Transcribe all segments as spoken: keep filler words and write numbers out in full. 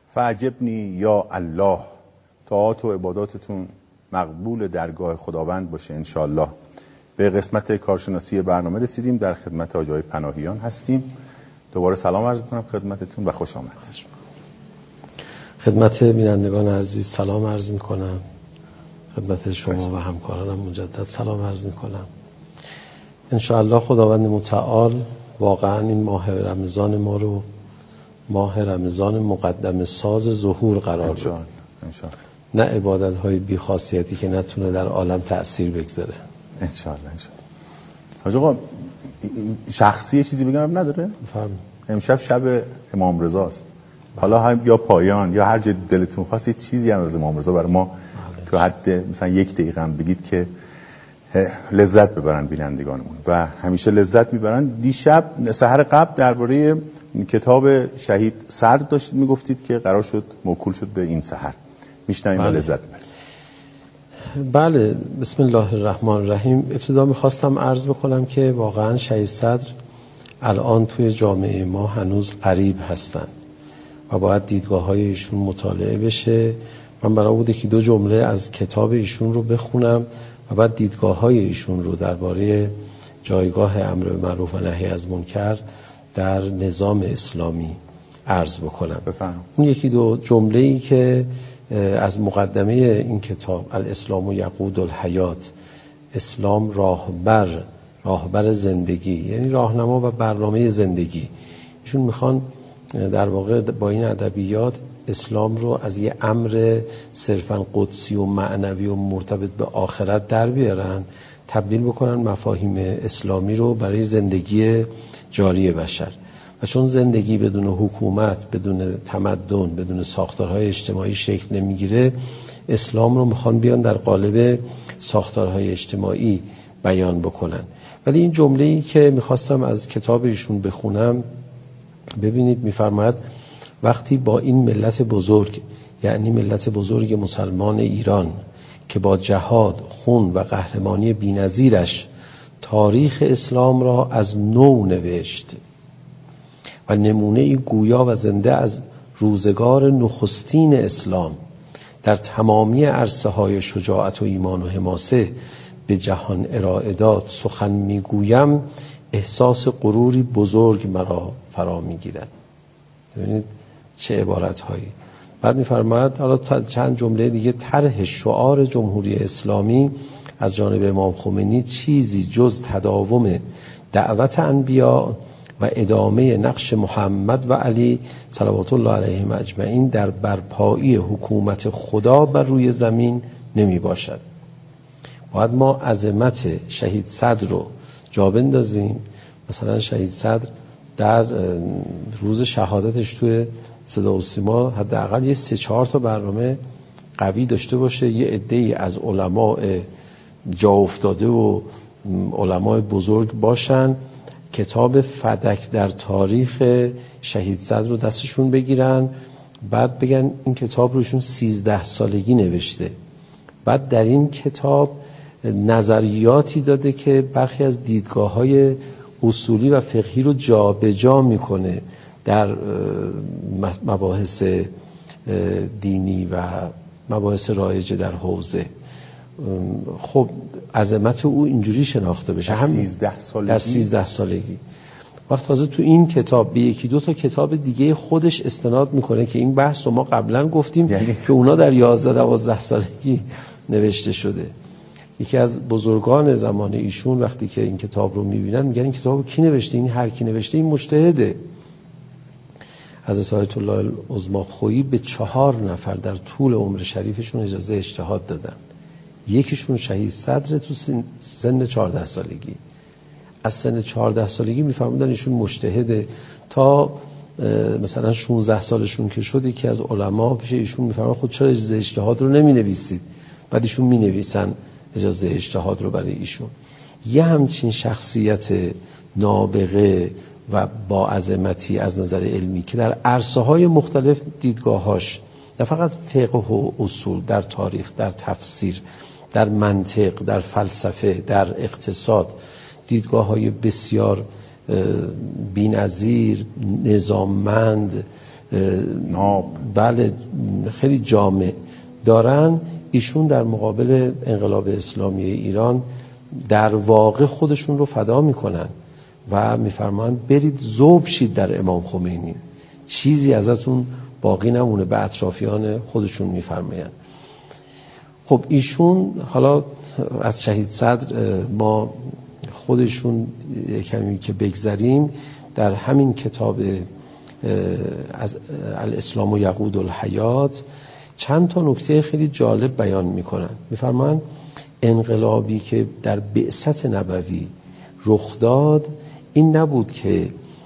فعجبنی یا الله، طاعات و عباداتتون مقبول درگاه خداوند باشه انشاءالله. به قسمت کارشناسی برنامه رسیدیم. در خدمت آقای پناهیان هستیم. دوباره سلام عرض می‌کنم خدمتتون و خوش آمد. خدمت بینندگان عزیز سلام عرض می‌کنم. خدمت شما و همکارانم مجدد سلام عرض می‌کنم. انشاءالله خداوند متعال واقعا این ماه رمضان ما رو ماه رمضان مقدم ساز ظهور قرار بده. نه عبادت‌های بی‌خاصیتی که نتونه در عالم تأثیر بگذاره. انشاءالله انشاءالله. حاج آقا شخصی چیزی بگم نداره؟ بفرمایید. امشب شب امام رضا است. حالا هم یا پایان یا هر جا دلتون خواست یه چیزی هم از امام رضا برای ما تو حد مثلا یک دقیقه هم بگید که لذت ببرن بینندگانمون و همیشه لذت میبرن. دیشب سحر قبل درباره کتاب شهید صدر داشتید میگفتید که قرار شد موکول شد به این سحر. میشنویم و لذت ببرید. بله، بسم الله الرحمن الرحیم. ابتدا میخواستم عرض بکنم که واقعا شهید صدر الان توی جامعه ما هنوز غریب هستن و باید دیدگاه های ایشون مطالعه بشه. من برای بوده که دو جمله از کتاب ایشون رو بخونم و بعد دیدگاه های ایشون رو درباره جایگاه امر معروف و نهی از منکر در نظام اسلامی عرض بکنم. بفهم. اون یکی دو جمله‌ای که از مقدمه این کتاب الاسلام یقود الحیات، اسلام راهبر راهبر زندگی، یعنی راهنما و برنامه زندگی. ایشون میخوان در واقع با این ادبیات اسلام رو از یه امر صرفاً قدسی و معنوی و مرتبط به آخرت در بیارن، تبدیل بکنن مفاهیم اسلامی رو برای زندگی جاری بشر. و چون زندگی بدون حکومت، بدون تمدن، بدون ساختارهای اجتماعی شکل نمیگیره، اسلام رو میخوان بیان در قالب ساختارهای اجتماعی بیان بکنن. ولی این جمله‌ای که میخواستم از کتاب ایشون بخونم، ببینید میفرماید وقتی با این ملت بزرگ، یعنی ملت بزرگ مسلمان ایران که با جهاد، خون و قهرمانی بی‌نظیرش تاریخ اسلام را از نو نوشت و نمونه ای گویا و زنده از روزگار نخستین اسلام در تمامی عرصه های شجاعت و ایمان و حماسه به جهان ارائه داد، سخن میگویم احساس غروری بزرگ مرا فرا میگیرد. ببینید چه عبارت هایی. بعد میفرماید حالا چند جمله دیگه، طرح شعار جمهوری اسلامی از جانب امام خمینی چیزی جز تداوم دعوت انبیا و ادامه نقش محمد و علی صلوات الله علیهم اجمعین در برپایی حکومت خدا بر روی زمین نمی باشد. باید ما عظمت شهید صدر رو جا بندازیم. مثلا شهید صدر در روز شهادتش توی صدا و سیما حداقل یه سه چهار تا برنامه قوی داشته باشه، یه عده‌ای از علماء جا افتاده و علماء بزرگ باشن، کتاب فدک در تاریخ شهید صدر رو دستشون بگیرن، بعد بگن این کتاب روشون سیزده سالگی نوشته. بعد در این کتاب نظریاتی داده که برخی از دیدگاه‌های اصولی و فقهی رو جا به جا میکنه در مباحث دینی و مباحث رایج در حوزه. خب عظمت او اینجوری شناخته بشه در سیزده سالگی. در سیزده سالگی. وقت تازه تو این کتاب به یکی دو تا کتاب دیگه خودش استناد میکنه که این بحث رو ما قبلا گفتیم یعنی... که اونا در یازده دوازده سالگی نوشته شده. یکی از بزرگان زمان ایشون وقتی که این کتاب رو میبینن میگن این کتاب رو کی نوشته؟ این هر کی نوشته این مجتهده. حضرت آیت الله العظما خویی به چهار نفر در طول عمر شریفشون اجازه اجتهاد دادن. یکیشون شهید صدر تو سن, سن چهارده سالگی. از سن چهارده سالگی میفرمودن ایشون مجتهده تا مثلا شانزده سالشون که شد یکی از علما پیش ایشون میفرماد خود چرا اجازه اجتهاد رو نمی نویسید؟ بعد ایشون می نویسن اجازه اجتهاد رو برای ایشون. یه همچین شخصیت نابغه و با عظمتی از نظر علمی که در عرصه های مختلف دیدگاهاش، نه فقط فقه و اصول، در تاریخ، در تفسیر، در منطق، در فلسفه، در اقتصاد، دیدگاه های بسیار بی‌نظیر، نظاممند ناب بله خیلی جامع دارن، ایشون در مقابل انقلاب اسلامی ایران در واقع خودشون رو فدا میکنن و میفرمایند برید ذوب شید در امام خمینی، چیزی ازتون باقی نمونه، به اطرافیان خودشون میفرمایند. خب ایشون حالا از شهید صدر ما خودشون کمی که بگذریم، در همین کتاب از الاسلام یقود الحیات چند تا نکته خیلی جالب بیان میکنن. میفرمان انقلابی که در بعثت نبوی رخ داد این نبود که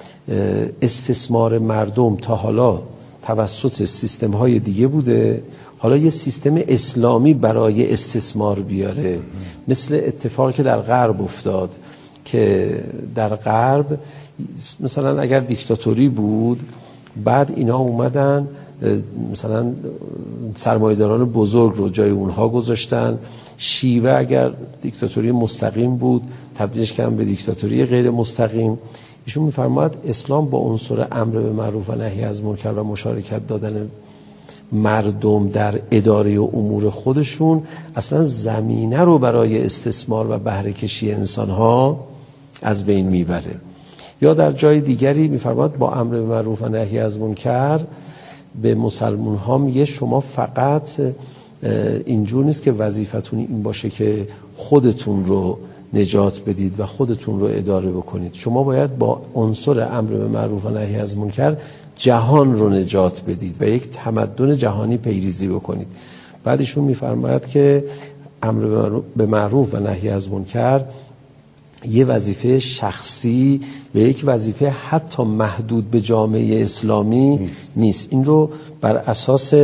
استثمار مردم تا حالا توسط سیستم های دیگه بوده، حالا یه سیستم اسلامی برای استثمار بیاره، مثل اتفاقی که در غرب افتاد که در غرب مثلا اگر دیکتاتوری بود بعد اینا اومدن مثلا سرمایه‌داران بزرگ رو جای اونها گذاشتن، شیوه اگر دیکتاتوری مستقیم بود تبدیلش کردن به دیکتاتوری غیر مستقیم. ایشون می‌فرماید اسلام با عنصر امر به معروف و نهی از منکر و مشارکت دادن مردم در اداره امور خودشون اصلا زمینه رو برای استثمار و بهره کشی انسان‌ها از بین میبره. یا در جای دیگری می‌فرماید با امر به معروف و نهی از منکر به مسلمان ها میگه شما فقط اینجور نیست که وظیفتون این باشه که خودتون رو نجات بدید و خودتون رو اداره بکنید، شما باید با عنصر امر به معروف و نهی از منکر جهان رو نجات بدید و یک تمدن جهانی پیریزی بکنید. بعدشون میفرماید که امر به معروف و نهی از منکر یه وظیفه شخصی و یک وظیفه حتی محدود به جامعه اسلامی نیست, نیست. این رو بر اساس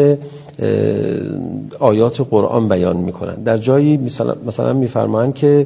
آیات قرآن بیان میکنن. در جایی مثلا, مثلا میفرمایند که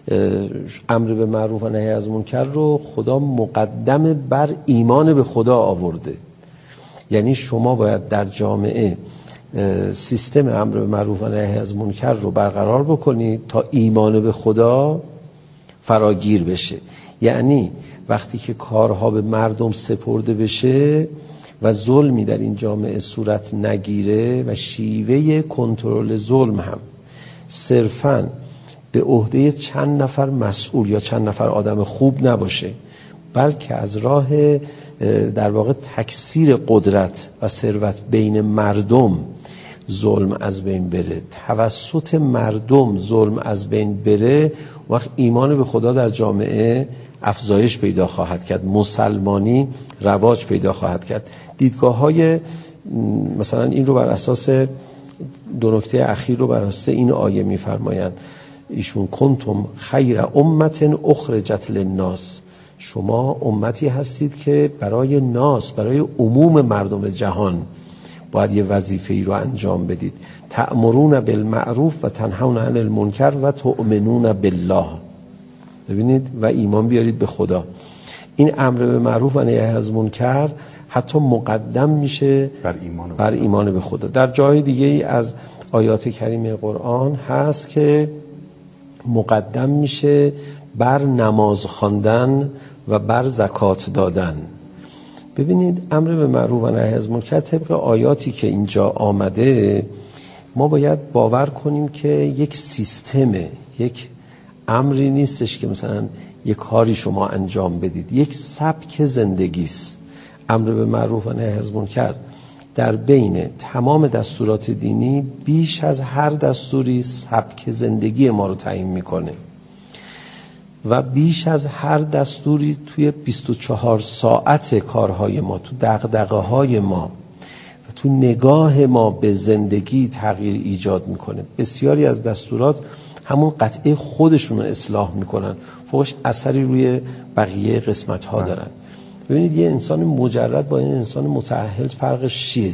امر به معروف و نهی از منکر رو خدا مقدم بر ایمان به خدا آورده، یعنی شما باید در جامعه سیستم امر به معروف و نهی از منکر رو برقرار بکنید تا ایمان به خدا فراگیر بشه. یعنی وقتی که کارها به مردم سپرده بشه و ظلمی در این جامعه صورت نگیره و شیوه کنترل ظلم هم صرفاً به عهده چند نفر مسئول یا چند نفر آدم خوب نباشه، بلکه از راه در واقع تکثیر قدرت و ثروت بین مردم ظلم از بین بره، توسط مردم ظلم از بین بره، وقت ایمان به خدا در جامعه افزایش پیدا خواهد کرد، مسلمانی رواج پیدا خواهد کرد. دیدگاه های مثلا این رو بر اساس دو نکته اخیر رو بر اساس این آیه میفرمایند ایشون کنتم خیر امت اخرجت للناس، شما امتی هستید که برای ناس، برای عموم مردم جهان باید یه وظیفه‌ای رو انجام بدید. تأمرون بالمعروف و تنهون عن المنکر و تؤمنون بالله. ببینید و ایمان بیارید به خدا. این امر به معروف و نهی از منکر حتی مقدم میشه بر ایمان, بر ایمان به خدا. در جای دیگه ای از آیات کریمه قرآن هست که مقدم میشه بر نماز خواندن و بر زکات دادن. ببینید امر به معروف و نهی از منکر طبق آیاتی که اینجا آمده ما باید باور کنیم که یک سیستمه، یک امری نیستش که مثلا یک کاری شما انجام بدید، یک سبک زندگی است. امر به معروف و نهی از منکر در بین تمام دستورات دینی بیش از هر دستوری سبک زندگی ما رو تعیین میکنه و بیش از هر دستوری توی بیست و چهار ساعت کارهای ما، تو دغدغه‌های ما و تو نگاه ما به زندگی تغییر ایجاد میکنه. بسیاری از دستورات همون قطعه خودشون رو اصلاح میکنن، فوقش اثری روی بقیه قسمت ها دارن. ببینید یه انسان مجرد با این انسان متأهل فرقش چیه؟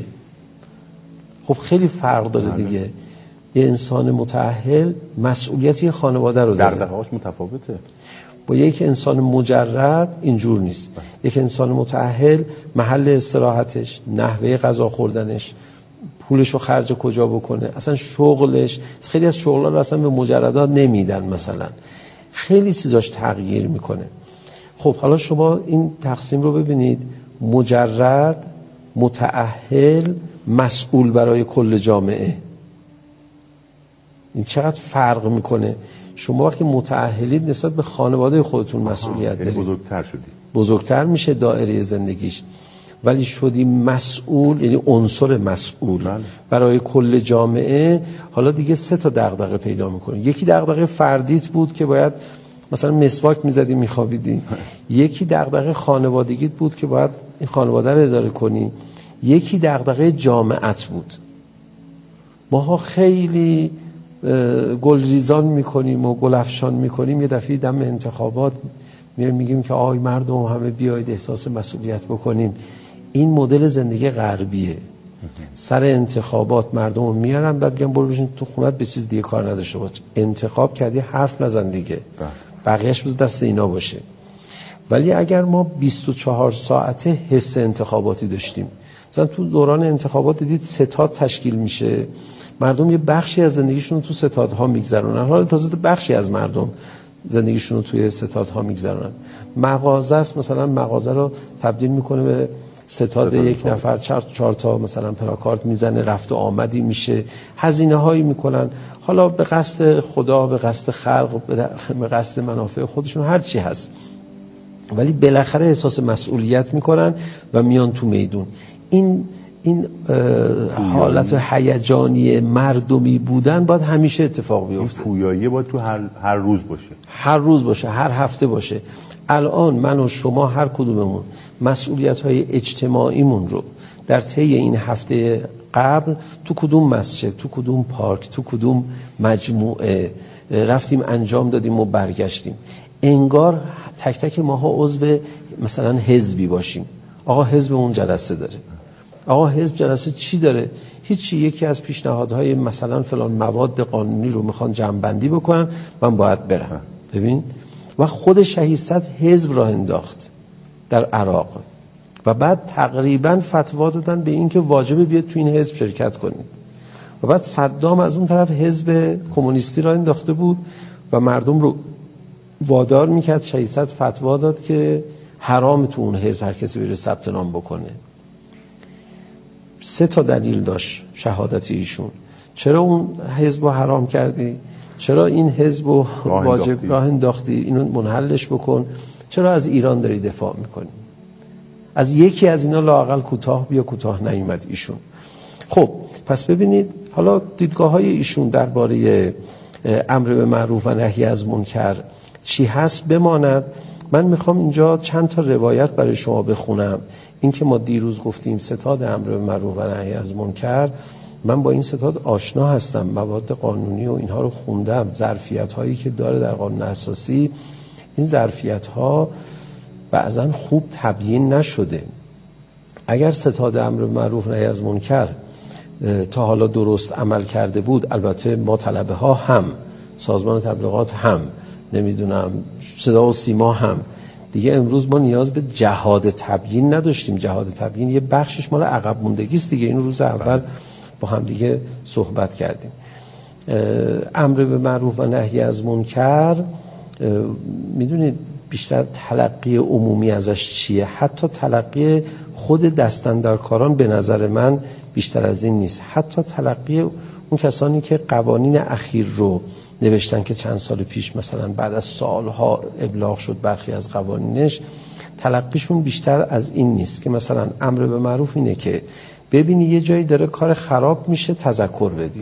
خب خیلی فرق داره دیگه. یه انسان متأهل مسئولیتی خانواده رو داره، دغدغه‌هاش متفاوته. با یک انسان مجرد اینجور نیست. یک انسان متأهل محل استراحتش، نحوه غذا خوردنش، پولش رو خرج کجا بکنه، اصلا شغلش، خیلی از شغل‌ها رو اصلا به مجردات نمیدن، مثلا خیلی چیزاش تغییر میکنه. خب حالا شما این تقسیم رو ببینید، مجرد متأهل مسئول برای کل جامعه. این چقدر فرق میکنه. شما وقتی متأهلید نسبت به خانواده خودتون مسئولیت دارید، بزرگتر شدی، بزرگتر میشه دایره زندگیش، ولی شدی مسئول، یعنی عنصر مسئول بله. برای کل جامعه. حالا دیگه سه تا دغدغه پیدا میکنه. یکی دغدغه فردیت بود که باید مثلا مسواک میزدی میخوابیدی، یکی دغدغه خانوادگیت بود که باید این خانواده رو اداره کنی، یکی دغدغه جامعت بود. ماها خیلی گلریزان میکنیم و گل افشان میکنیم، یه دفعه دم انتخابات میایم میگیم که آی مردم همه بیاید احساس مسئولیت بکنیم. این مدل زندگی غربیه. سر انتخابات مردم رو میارن بعد میگن برو بشین تو خونت به چیز دیگه کار نداشته باش، انتخاب کردی حرف نزن دیگه، بقیه‌اش بذار دست اینا باشه. ولی اگر ما بیست و چهار ساعته حس انتخاباتی داشتیم، مثلا تو دوران انتخابات دیدید ستاد تشکیل میشه، مردم یه بخشی از زندگیشون رو تو ستادها میگذرونن. حالا تازه بخشی از مردم زندگیشون رو توی ستادها میگذرونن. مغازه است، مثلا مغازه رو تبدیل میکنه به ستاد, ستاد یک نفر، نفر چهار, چهار تا مثلا پلاکارد میزنه، رفت و آمدی میشه، هزینه هایی میکنن، حالا به قصد خدا، به قصد خلق، به قصد منافع خودشون، هر چی هست. ولی بالاخره احساس مسئولیت میکنن و میان تو میدون. این این حالت هیجانی مردمی بودن باید همیشه اتفاق بیفته. این پویایی باید تو هر هر روز باشه، هر روز باشه، هر هفته باشه. الان من و شما هر کدوممون مسئولیت‌های اجتماعیمون رو در طی این هفته قبل تو کدوم مسجد، تو کدوم پارک، تو کدوم مجموعه رفتیم انجام دادیم و برگشتیم. انگار تک تک ماها عضو مثلا حزبی باشیم. آقا حزب اون جلسه داره، آقا حزب جلسه چی داره؟ هیچی، یکی از پیشنهادهای مثلا فلان مواد قانونی رو میخوان جمع‌بندی بکنن، من باید برم. ببین، و خود شهید صدر حزب راه انداخت در عراق و بعد تقریبا فتوا دادن به این که واجبه بیاد تو این حزب شرکت کنید. و بعد صدام از اون طرف حزب کمونیستی راه انداخته بود و مردم رو وادار میکرد. شهید صدر فتوا داد که حرام تو اون حزب هر کسی بره ثبت نام بکنه. سه تا دلیل داشت شهادت ایشون. چرا اون حزب رو حرام کردی؟ چرا این حزب رو واجب راه انداختی؟ اینو منحلش بکن. چرا از ایران داری دفاع میکنی؟ از یکی از اینا لااقل کوتاه بیا، کوتاه نیومد ایشون. خب پس ببینید حالا دیدگاه های ایشون درباره امر به معروف و نهی از منکر چی هست بماند. من میخوام اینجا چند تا روایت برای شما بخونم. این که ما دیروز گفتیم ستاد امر به معروف و نهی از منکر، من با این ستاد آشنا هستم، مواد قانونی و اینها رو خوندم، ظرفیت هایی که داره در قانون اساسی. این ظرفیت ها بعضا خوب تبیین نشده. اگر ستاد امر به معروف و نهی از منکر تا حالا درست عمل کرده بود، البته ما طلبه ها هم، سازمان تبلیغات هم، نمیدونم صدا و سیما هم، دیگه امروز ما نیاز به جهاد تبیین نداشتیم. جهاد تبیین یه بخشش مال عقب موندگی است دیگه. این روز اول با هم دیگه صحبت کردیم. امر به معروف و نهی از منکر میدونید بیشتر تلقی عمومی ازش چیه؟ حتی تلقی خود دستاندرکاران به نظر من بیشتر از این نیست. حتی تلقی اون کسانی که قوانین اخیر رو نوشتن که چند سال پیش مثلا بعد از سالها ابلاغ شد برخی از قوانینش، تلقیشون بیشتر از این نیست که مثلا امر به معروف اینه که ببینی یه جایی داره کار خراب میشه تذکر بدی،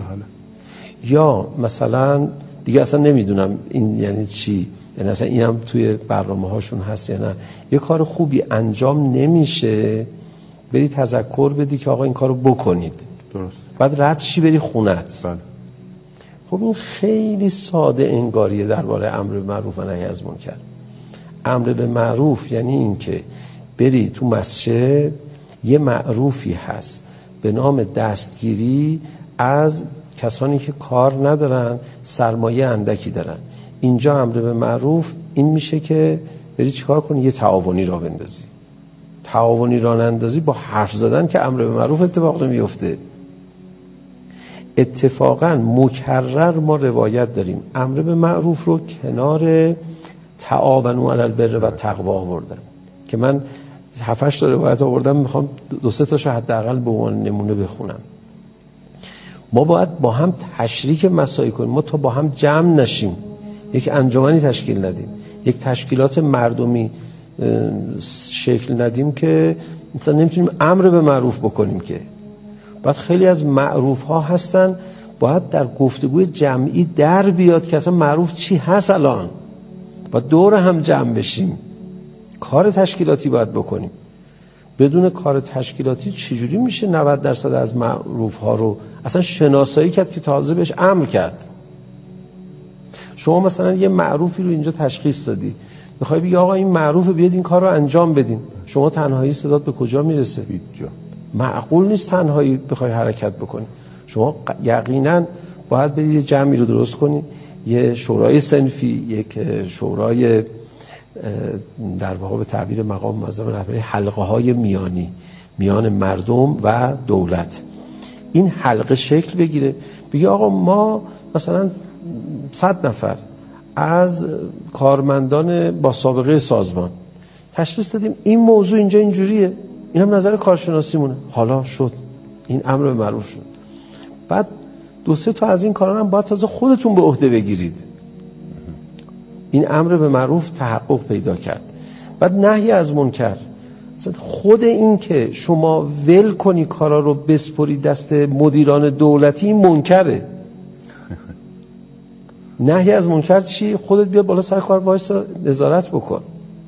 یا مثلا دیگه اصلا نمیدونم این یعنی چی، یعنی اصلا اینم توی برنامه هاشون هست یا نه، یه کار خوبی انجام نمیشه بری تذکر بدی که آقا این کارو بکنید. درست. بعد رد شی بری خونت. بله. خب این خیلی ساده انگاریه درباره امر به معروف و نهی از منکر. امر به معروف یعنی این که بری تو مسجد، یه معروفی هست به نام دستگیری از کسانی که کار ندارن، سرمایه اندکی دارن. اینجا امر به معروف این میشه که بری چیکار کنی؟ یه تعاونی را بندازی. تعاونی را نندازی با حرف زدن که امر به معروف اتفاق نمیفته. اتفاقا مکرر ما روایت داریم امر به معروف رو کنار تعاونوا علی البر و تقوا آوردن که من هفتش تا روایت آوردم، میخوام دو سه تاشو حداقل به عنوان نمونه بخونم. ما باید با هم تشریک مسائل کنیم، ما تا با هم جمع نشیم، یک انجمنی تشکیل ندیم، یک تشکیلات مردمی شکل ندیم که مثلا نمیتونیم امر به معروف بکنیم. که بعد خیلی از معروف ها هستن باید در گفتگوی جمعی در بیاد که اصلا معروف چی هست. الان باید دور هم جمع بشیم، کار تشکیلاتی باید بکنیم. بدون کار تشکیلاتی چجوری میشه نود درصد از معروف ها رو اصلا شناسایی کرد که تازه بهش امر کرد؟ شما مثلا یه معروفی رو اینجا تشخیص دادی، میخوای بگی آقا این معروفه بیاد این کار رو انجام بدین، شما تنهایی صدات به کجا میرسه؟ هیچ جا. معقول نیست تنهایی بخوای حرکت بکنی. شما یقینا باید برید یه جمعی رو درست کنید، یه شورای صنفی، یک شورای در واقع به تعبیر مقام معظم رهبری حلقه های میانی میان مردم و دولت، این حلقه شکل بگیره. بگی آقا ما مثلا صد نفر از کارمندان با سابقه سازمان تشخیص دادیم این موضوع اینجا اینجوریه، این هم نظر کارشناسی مونه، حالا شد این امر به معروف شد. بعد دو سه تا از این کارا هم باید تازه خودتون به عهده بگیرید. این امر به معروف تحقق پیدا کرد. بعد نهی از منکر، خود این که شما ول کنی کارا رو بسپری دست مدیران دولتی، این منکره. نهی از منکر چی؟ خودت بیا بالا سر کار باهاش نظارت بکن.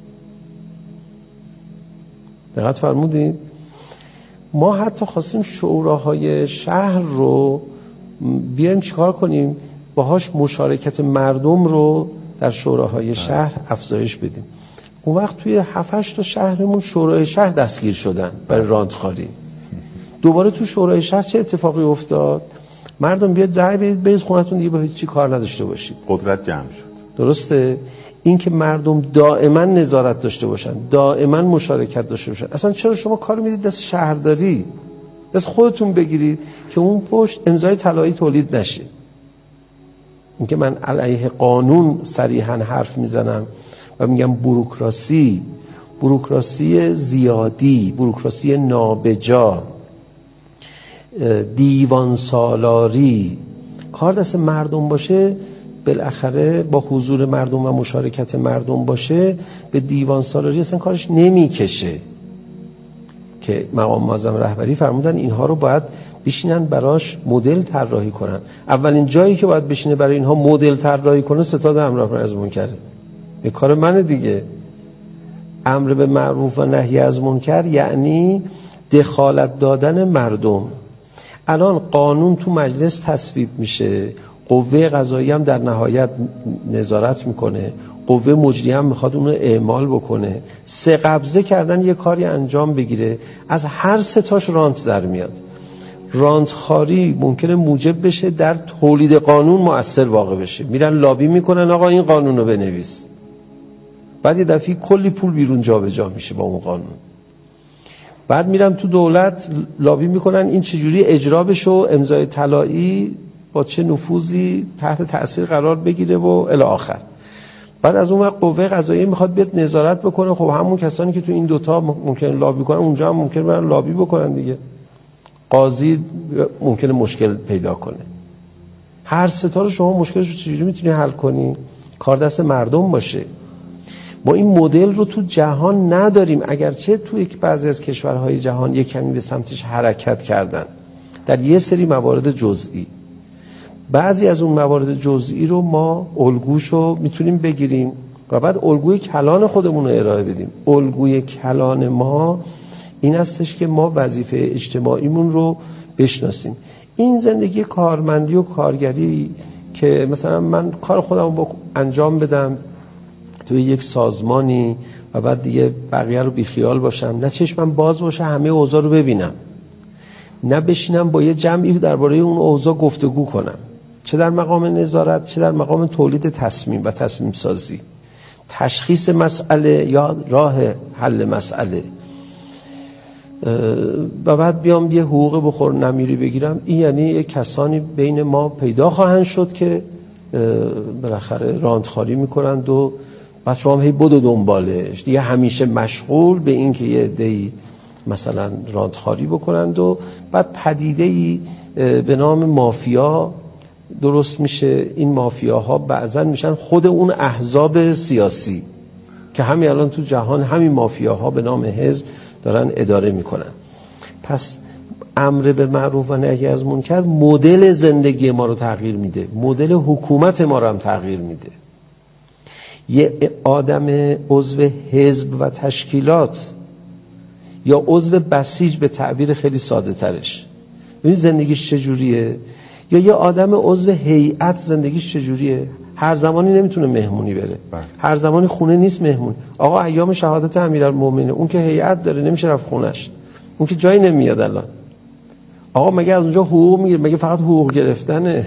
دقت فرمودید؟ ما حتی خواستیم شوراهای شهر رو بیایم چیکار کنیم؟ باهاش مشارکت مردم رو در شوراهای شهر افزایش بدیم. اون وقت توی هفت هشت تا شهرمون شورای شهر دستگیر شدن برای راندخاری. دوباره تو شورای شهر چه اتفاقی افتاد؟ مردم بیاد رای بدید برید خونتون دیگه با هیچ چی کار نداشته باشید. قدرت جمع شد. درسته؟ این که مردم دائما نظارت داشته باشن، دائما مشارکت داشته باشن. اصلا چرا شما کار میدید دست شهرداری؟ دست خودتون بگیرید که اون پشت امضای طلایی تولید نشه. اینکه من علیه قانون صریحا حرف میزنم و میگم بوروکراسی، بوروکراسی زیادی، بوروکراسی نابجا، دیوان سالاری، کار دست مردم باشه، بالاخره با حضور مردم و مشارکت مردم باشه، به دیوان سالاری اصلا کارش نمیکشه. که مقام معظم رهبری فرمودن اینها رو باید بشینن براش مدل طراحی کنن. اولین جایی که باید بشینه برای اینها مدل طراحی کنه ستاد امر از منکر. به کار من دیگه. امر به معروف و نهی از منکر یعنی دخالت دادن مردم. الان قانون تو مجلس تصویب میشه، قوه قضاییه هم در نهایت نظارت میکنه، قوه مجریه هم میخواد اونو اعمال بکنه. سه قبضه کردن یه کاری انجام بگیره، از هر سه تاش رانت در میاد. رانتخواری ممکنه موجب بشه در تولید قانون مؤثر واقع بشه. میرن لابی میکنن آقا این قانون رو بنویس، بعد یه دفعه کلی پول بیرون جابجا جا میشه با اون قانون. بعد میرن تو دولت لابی میکنن این چجوری اجرا بشه و امضای طلایی با چه نفوذی تحت تأثیر قرار بگیره و الی آخر. بعد از اون وقت قوه قضاییه میخواد بیاد نظارت بکنه. خب همون کسانی که تو این دوتا ممکنه لابی کنن اونجا هم ممکنه برن لابی بکنن دیگه. قاضی ممکنه مشکل پیدا کنه. هر ستا رو شما مشکلش رو چجوری میتونی حل کنی؟ کار دست مردم باشه. ما این مدل رو تو جهان نداریم، اگرچه تو یک بعضی از کشورهای جهان یک کمی به سمتش حرکت کردن در یه سری موارد جزئی. بعضی از اون موارد جزئی رو ما الگوشو میتونیم بگیریم و بعد الگوی کلان خودمون رو ارائه بدیم. الگوی کلان ما این هستش که ما وظیفه اجتماعیمون رو بشناسیم. این زندگی کارمندی و کارگری که مثلا من کار خودم رو انجام بدم توی یک سازمانی و بعد دیگه بقیه رو بیخیال باشم، نه چشمم باز باشه همه اوضاع رو ببینم، نه بشینم با یه جمعی درباره اون اوضاع گفتگو کنم، چه در مقام نظارت چه در مقام تولید تصمیم و تصمیم سازی، تشخیص مسئله یا راه حل مسئله، و بعد بیام یه حقوق بخور نمیری بگیرم. این یعنی یک کسانی بین ما پیدا خواهند شد که بالاخره راندخواری میکنند و بعد شما هم هی بدو دنبالش دیگه، همیشه مشغول به این که یه عده‌ای مثلا راندخاری بکنند و بعد پدیده‌ای به نام مافیا درست میشه. این مافیاها بعضن میشن خود اون احزاب سیاسی که همین الان تو جهان همین مافیاها به نام حزب دارن اداره میکنن. پس امر به معروف و نهی از منکر مدل زندگی ما رو تغییر میده، مدل حکومت ما رو هم تغییر میده. یه آدم عضو حزب و تشکیلات یا عضو بسیج به تعبیر خیلی ساده ترش، ببین زندگیش چجوریه، یا یه آدم عضو هیئت زندگیش چجوریه. هر زمانی نمیتونه مهمونی بره، هر زمانی خونه نیست مهمون. آقا ایام شهادت امیرالمومنین اون که هیئت داره نمیشه رفت خونش، اون که جایی نمیاد الان. آقا مگه از اونجا حقوق میگیره؟ مگه فقط حقوق گرفتنه؟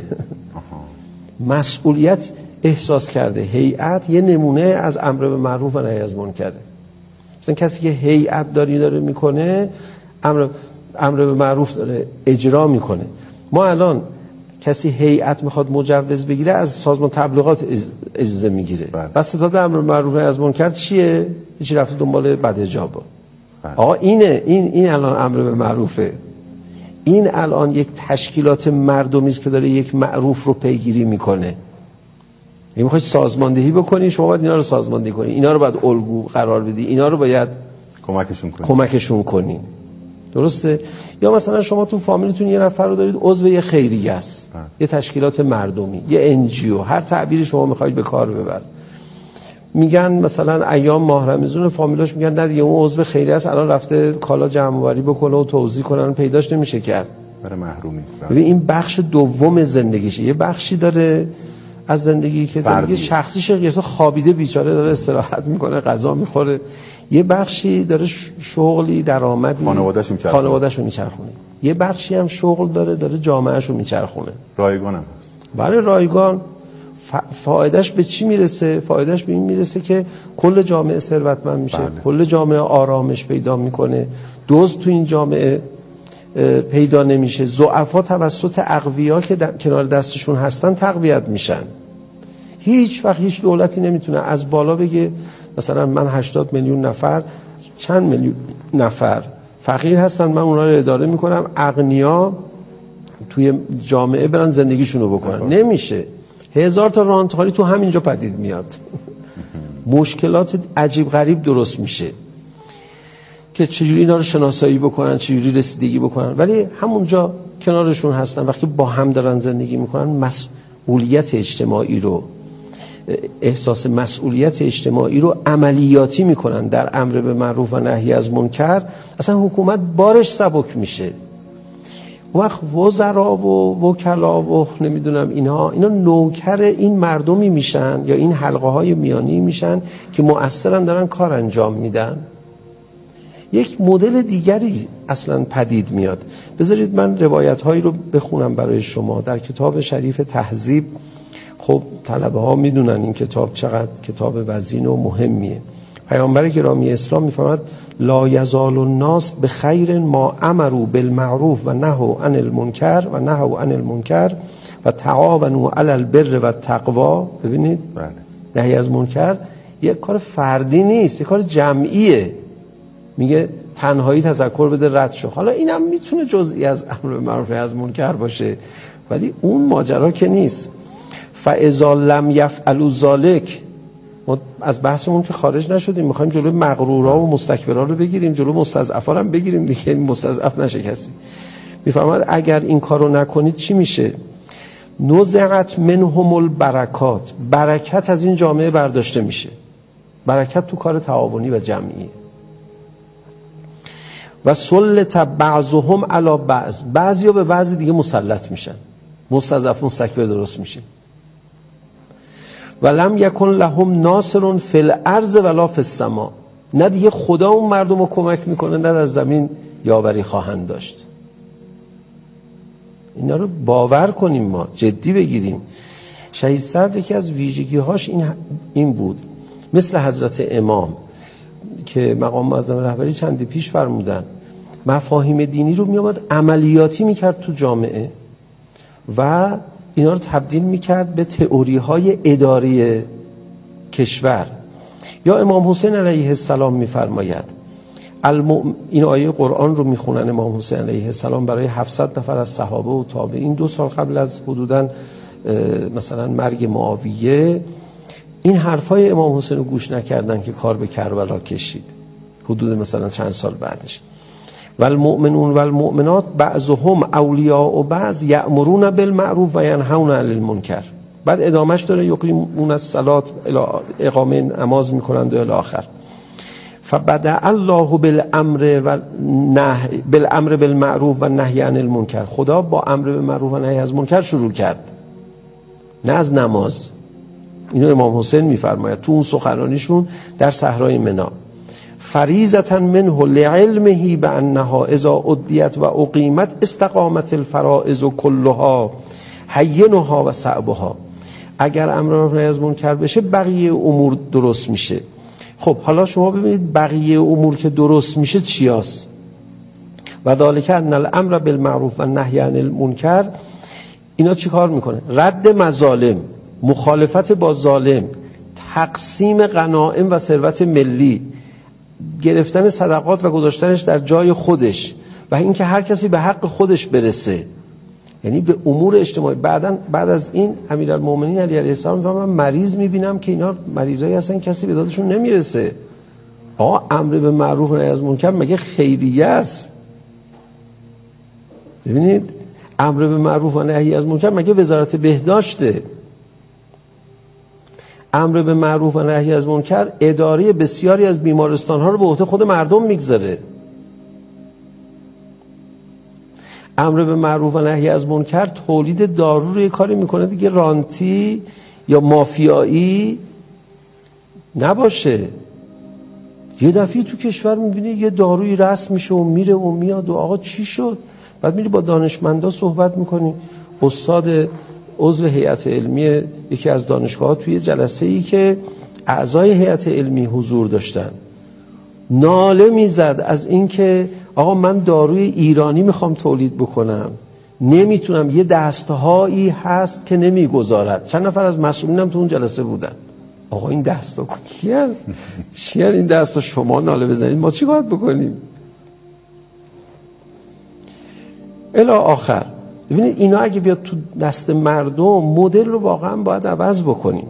مسئولیت احساس کرده. هیئت یه نمونه از امر به معروف و نهی از منکره. مثلا کسی که هیئت داری داره میکنه، امر امر به معروف داره اجرا میکنه. ما الان کسی هیئت میخواد مجوز بگیره از سازمان تبلیغات اجازه میگیره، بس ستاد امر به معروف و نهی از منکر چیه؟ هیچی رفته دنبال بدحجابا. آقا اینه، این این الان امر به معروفه. این الان یک تشکیلات مردمی است که داره یک معروف رو پیگیری میکنه. این میخواد سازماندهی بکنی، شما باید اینا رو سازماندهی کنی، اینا رو باید الگو قرار بدی، اینا رو باید کمکشون کنی کمکشون کنی. درسته؟ یا مثلا شما تو فامیلتون یه نفر رو دارید عضو یه خیریه است، یه تشکیلات مردمی، یه ان جی او، هر تعبیری شما میخواید به کار ببر. میگن مثلا ایام ماه رمضان فامیلاش میگن نه دیگه اون عضو خیریه است، الان رفته کالا جمع آوری بکنه و توزیع کنن، پیداش نمیشه کرد. برای محرومی. ببین این بخش دوم زندگیشه. یه بخشی داره از زندگی که زندگی شخصیش گرفته خوابیده بیچاره داره استراحت میکنه، غذا میخوره. یه بخشی داره شغلی، درآمدی، خانواده‌شو میچرخونه. خانواده‌شو میچرخونه. یه بخشی هم شغل داره، داره جامعه‌شو میچرخونه. رایگان هم هست. برای رایگان فایدهش به چی میرسه؟ فایدهش به این میرسه که کل جامعه ثروتمند میشه، بله. کل جامعه آرامش پیدا میکنه، دزد تو این جامعه پیدا نمیشه، ضعفا توسط اقویا که کنار دستشون هستن تقویت میشن. هیچ وقت هیچ دولتی نمیتونه از بالا بگه مثلا من هشتاد میلیون نفر، چند میلیون نفر فقیر هستن، من اونا رو اداره میکنم، اغنیا توی جامعه برن زندگیشونو بکنن. نمیشه. هزار تا رانتخاری تو همینجا پدید میاد. مشکلات عجیب غریب درست میشه که چجوری اینا رو شناسایی بکنن، چجوری رسیدگی بکنن، ولی همونجا کنارشون هستن. وقتی با هم دارن زندگی میکنن، مسئولیت اجتماعی رو، احساس مسئولیت اجتماعی رو عملیاتی میکنن در امر به معروف و نهی از منکر، اصلا حکومت بارش سبک میشه. وقت وزرا و وکلا و نمیدونم اینها، اینا نوکر این مردمی میشن یا این حلقه های میانی میشن که مؤثرن، دارن کار انجام میدن. یک مدل دیگری اصلا پدید میاد. بذارید من روایت هایی رو بخونم برای شما. در کتاب شریف تهذیب، خب طلبه ها میدونن این کتاب چقدر کتاب وزین و مهمیه. پیامبر گرامی اسلام میفرماد لا یزال الناس بخیر ما امروا بالمعروف و نهوا عن المنکر و نهوا عن المنکر و تعاونوا علی البر و التقوا. ببینید نهی از منکر یک کار فردی نیست، یک کار جمعیه. میگه تنهایی تذکر بده رد شو. حالا اینم میتونه جزئی از امر به معروف از منکر باشه، ولی اون ماجرا که نیست. فاذا لم یفعلوا ذلک، ما از بحثمون که خارج نشدیم، میخوایم جلوی مغرورا و مستکبرا رو بگیریم، جلوی مستضعفا رو هم بگیریم دیگه، مستضعف نشه کسی. میفرماد اگر این کارو نکنید چی میشه؟ نزعت منهم البرکات، برکت از این جامعه برداشته میشه. برکت تو کار تعاونی و جمعیه. و سلط بعضهم علی بعض، بعضیا به بعضی دیگه مسلط میشن، مستضعف مستکبر درست میشه. ولم یکن لهم ناصر فی الارض ولا فی السماء، نه دیگه خدا اون مردم رو کمک میکنه، نه در زمین یاوری خواهند داشت. اینا رو باور کنیم، ما جدی بگیریم. شهید صدر یکی از ویژگی هاش این این بود، مثل حضرت امام که مقام معظم رهبری چندی پیش فرمودن، مفاهیم دینی رو میامد عملیاتی میکرد تو جامعه و اینا رو تبدیل میکرد به تئوری های اداری کشور. یا امام حسین علیه السلام میفرماید المؤمن، این آیه قرآن رو میخونن امام حسین علیه السلام برای هفتصد نفر از صحابه و تابعین دو سال قبل از حدوداً مثلا مرگ معاویه. این حرفای امام حسین رو گوش نکردن که کار به کربلا کشید، حدود مثلا چند سال بعدش. والمؤمنون والمؤمنات بعضهم اولیاء و بعض یأمرون بالمعروف و ینهون عن المنکر. بعد ادامهش داره یقیمون الصلاة، اقامه نماز میکنند و الی آخر. فبدأ الله بالامر و نهی بالامر بالمعروف و نهی عن المنکر. خدا با امر بالمعروف و نهی از منکر شروع کرد، نه از نماز. اینو امام حسین میفرماید تو اون سخنرانیشون در صحرای منی. فریضة منه لعلمه بانها اذا ادیت و اقیمت استقامت الفرائض کلها هینها و صعبها. اگر امر بالمعروف و نهی از منکر بشه بقیه امور درست میشه. خب حالا شما ببینید بقیه امور که درست میشه چی هست؟ و ذالک ان الامر بالمعروف و نهی عن المنکر، اینا چی کار میکنه؟ رد مظالم، مخالفت با ظالم، تقسیم غنایم و ثروت ملی، گرفتن صدقات و گذاشتنش در جای خودش و اینکه هر کسی به حق خودش برسه، یعنی به امور اجتماعی. بعدن بعد از این امیرالمومنین علی علیه السلام میگه من مریض میبینم که اینا مریضایی هستن کسی به دادشون نمیرسه. آقا امر به معروف و نهی از منکر مگه خیریه است؟ ببینید امر به معروف و نهی از منکر مگه وزارت بهداشته؟ امر به معروف و نهی از منکر اداره بسیاری از بیمارستان ها رو به عهده خود مردم میگذاره. امر به معروف و نهی از منکر تولید دارو رو یه کاری میکنه دیگه رانتی یا مافیایی نباشه. یه دفعه تو کشور میبینی یه داروی رسم میشه و میره و میاد و آقا چی شد؟ بعد میری با دانشمندا صحبت میکنی. استاد عضو هیئت علمی یکی از دانشگاه‌ها توی جلسه ای که اعضای هیئت علمی حضور داشتن ناله میزد از اینکه آقا من داروی ایرانی میخوام تولید بکنم، نمیتونم، یه دستهایی هست که نمیگذارد. چند نفر از مسئولینم تو اون جلسه بودن. آقا این دستا کیه؟ چیه این دستا؟ شما ناله بزنید ما چی باید بکنیم؟ الی آخر. ببینید اینا اگه بیاد تو دست مردم مدل رو واقعا باید عوض بکنیم.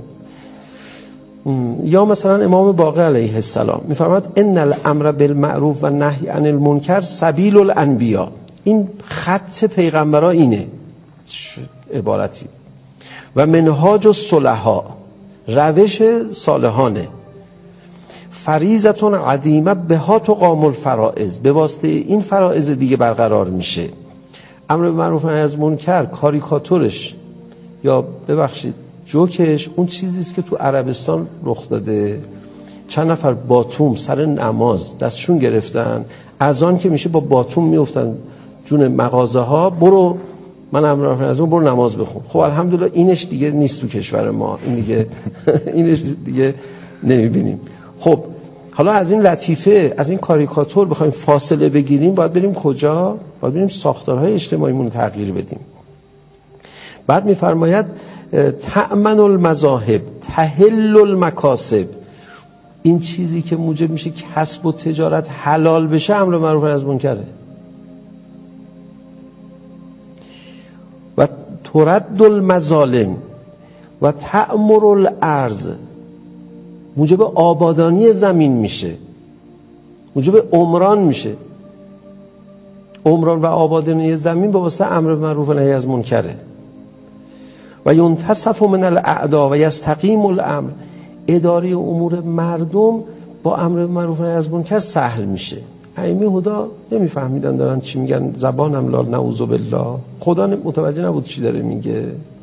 یا مثلا امام باقر علیه السلام میفرماد ان الامر بالمعروف و نهی عن المنکر سبیل الانبیاء. این خط پیغمبرا اینه، عبارتی. و منهاج الصلحاء، روش صالحانه. فریضه عظیمه بها تقام الفرائض، به واسطه این فرائض دیگه برقرار میشه. امر به معروف و نهی از منکر کاریکاتورش یا ببخشید جوکش اون چیزی است که تو عربستان رخ داده. چند نفر باتوم سر نماز دستشون گرفتن، اذان که میشه با باتوم میافتن جون مغازه ها، برو من امر به معروف برو نماز بخون. خب الحمدلله اینش دیگه نیست تو کشور ما، این دیگه اینش دیگه نمیبینیم. خب حالا از این لطیفه، از این کاریکاتور بخوایم فاصله بگیریم، باید بریم کجا؟ باید بریم ساختارهای اجتماعیمون رو تغییر بدیم. بعد میفرماید تأمن المذاهب تحل المکاسب. این چیزی که موجب میشه کسب و تجارت حلال بشه امر به معروف و نهی از منکره. و ترد المظالم و تعمر الارض، موجب آبادانی زمین میشه، موجب عمران میشه. عمران و آبادانی زمین با واسطه امر به معروف و نهی از منکره. و ینتصف من الاعداء و یستقیم الامر، اداره امور مردم با امر به معروف و نهی از منکر سهل میشه. ائمه هدی نمیفهمیدن دارن چی میگن، زبانم لال نعوذ بالله، خدا متوجه نبود چی داره میگه.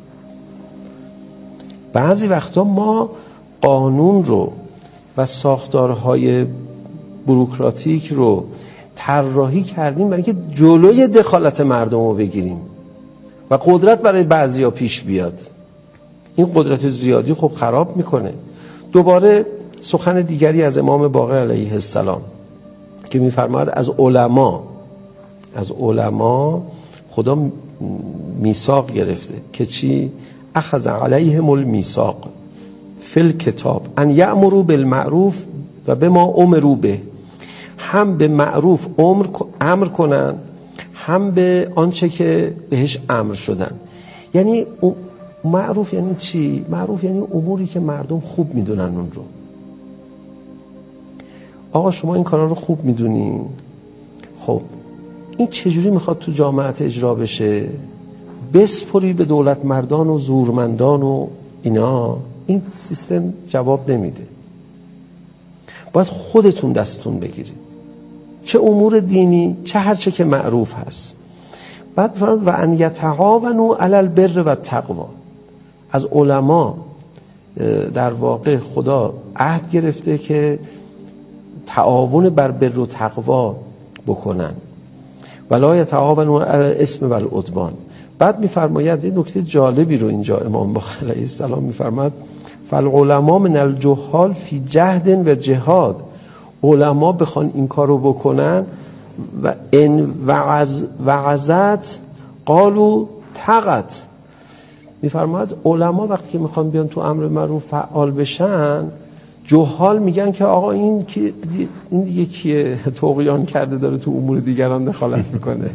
بعضی وقتا ما قانون رو و ساختارهای بوروکراتیک رو طراحی کردیم برای اینکه جلوی دخالت مردم رو بگیریم و قدرت برای بعضیا پیش بیاد. این قدرت زیادی خب خراب میکنه. دوباره سخن دیگری از امام باقر علیه السلام که میفرماید از علما از علما خدا میثاق گرفته که چی؟ اخذ علیهم المیثاق فی الکتاب ان یأمروا بالمعروف و بما امروا به، هم به معروف امر امر کنن، هم به آنچه که بهش امر شدن. یعنی معروف یعنی چی؟ معروف یعنی اموری که مردم خوب میدونن اون رو. آقا شما این کارا رو خوب میدونین، خب این چجوری میخواد تو جامعه اجرا بشه؟ بسپری به دولت مردان و زورمندان و اینا، این سیستم جواب نمیده. باید خودتون دستتون بگیرید، چه امور دینی چه هرچه که معروف هست. بعد فرمود و ان یتعاونوا علی البر و التقوا. از علما در واقع خدا عهد گرفته که تعاون بر بر و تقوا بکنن، ولا یتعاونوا علی الاسم و العدوان. بعد میفرماید این نکته جالبی رو اینجا امام بخاری علیه السلام میفرماد فالعلماء من الجهال فی جهد و جهاد. علما بخوان این کارو بکنن و ان وعظ وعظت قالوا تقت. میفرماد علما وقتی که میخوان بیان تو امر معروف فعال بشن، جهال میگن که آقا این کی این دیگه کیه طغیان کرده داره تو امور دیگران دخالت میکنه.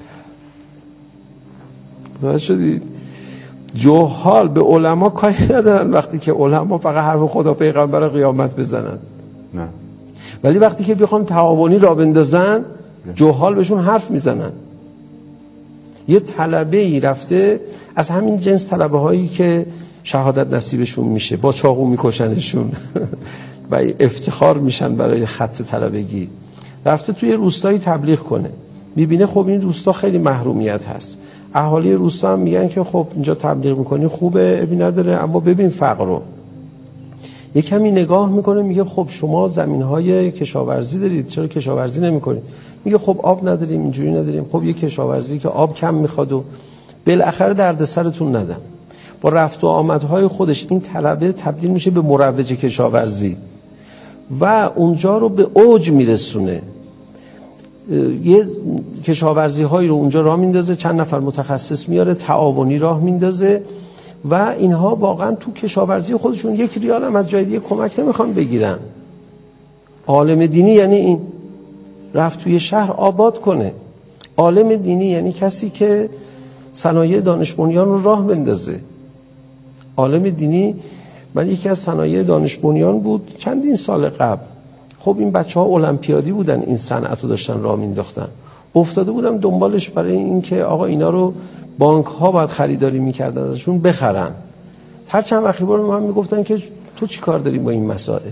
متوجه شدید؟ جهال به علما کاری ندارن وقتی که علما فقط حرف خدا پیغمبر قیامت بزنن. نه. ولی وقتی که بخوان تعاونی را بندازن، جهال بهشون حرف میزنن. یه طلبه ای رفته از همین جنس طلبه هایی که شهادت نصیبشون میشه، با چاقو میکشنشون و افتخار میشن برای خط طلبگی، رفته توی روستایی تبلیغ کنه. میبینه خب این روستا خیلی محرومیت هست، اهالی روستا هم میگن که خب اینجا تبلیغ میکنی خوبه، ابی نداره، اما ببین فقر رو. یک کمی نگاه میکنه، میگه خب شما زمینهای کشاورزی دارید، چرا کشاورزی نمیکنید؟ میگه خب آب نداریم، اینجوری نداریم. خب یه کشاورزی که آب کم میخواد و بالاخره دردسرتون ندم. با رفت و آمدهای خودش این طلبه تبدیل میشه به مروج کشاورزی و اونجا رو به اوج میرسونه. یه کشاورزی هایی رو اونجا راه میندازه، چند نفر متخصص میاره، تعاونی راه میندازه و اینها واقعا تو کشاورزی خودشون یک ریال هم از جای دیگه کمک نمیخوان بگیرن. عالم دینی یعنی این رفت توی شهر آباد کنه. عالم دینی یعنی کسی که صنایع دانش بنیان رو راه بندازه. عالم دینی، من یکی از صنایع دانش بنیان بود چندین سال قبل. خب این بچه ها المپیادی بودن، این صنعت رو داشتن راه مینداختن. افتاده بودم دنبالش برای این که آقا اینا رو بانک ها باید خریداری میکردن ازشون بخرن. هر چند وقتی بار من میگفتن که تو چی کار داری با این مسائل؟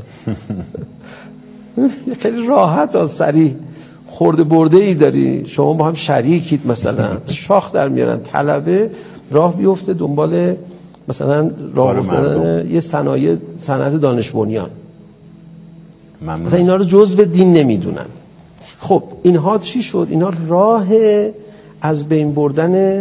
خیلی راحت و سریع خورده برده ای داری، شما با هم شریکید، مثلا شاخ در میارن. طلبه راه بیفته دنبال مثلا راه افتادن یه صنایع صنعت دانش بنیان، مثلا اینا رو جزء دین نمیدونن. خب اینها چی شد؟ اینا راه از بین بردن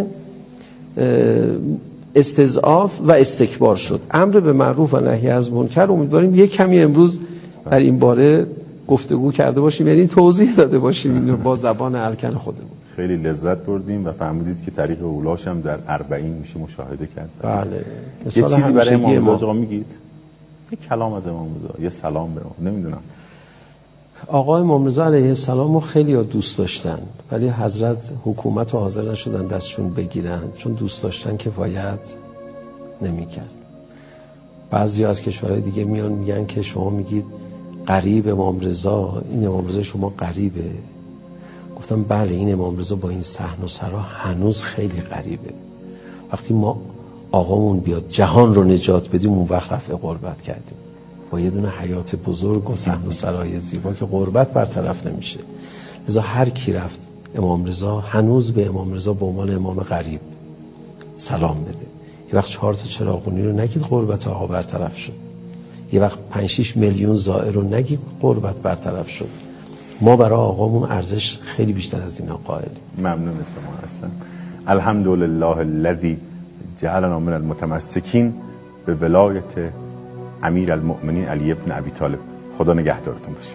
استضعاف و استکبار شد. امر به معروف و نهی از منکر. امیدواریم یک کمی امروز در این باره گفتگو کرده باشیم، یعنی توضیح داده باشیم اینو با زبان الکن خودمون. خیلی لذت بردیم و فهمیدید که طریق اولاش هم در اربعین میشه مشاهده کرد. بله. یه چیزی برای امام رضا میگید؟ یه کلام از امام رضا، یه سلام به امام. نمیدونم. آقای امام رضا علیه السلام رو خیلی ها دوست داشتن، ولی حضرت حکومت رو حاضر نشدن دستشون بگیرن، چون دوست داشتن کفایت نمیکرد. بعضی از کشورهای دیگه میان میگن که شما میگید غریب امام رضا، این امام رضا شما غریبه. گفتم بله، این امام رضا با این صحن و سرا هنوز خیلی غریبه. وقتی ما آقامون بیاد جهان رو نجات بدیم، اون وقت رفع غربت کردیم. با یه دونه حیات بزرگ و صحن و سرای زیبا که غربت برطرف نمیشه. لذا هر کی رفت امام رضا هنوز به امام رضا به عنوان امام غریب سلام بده. یه وقت چهار تا چراغونی رو نگید غربت آقا برطرف شد. یه وقت پنج شش میلیون زائر رو نگید غربت برطرف شد. ما برای آقامون ارزش خیلی بیشتر از اینا قائلیم. ممنون شما هستم. الحمدلله الذی جعلنا من المتمسکین به ولایت امیر المؤمنین علی ابن ابی طالب. خدا نگهدارتون باشه.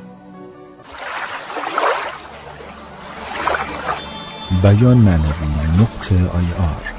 بیان معنوی نقطه آی آر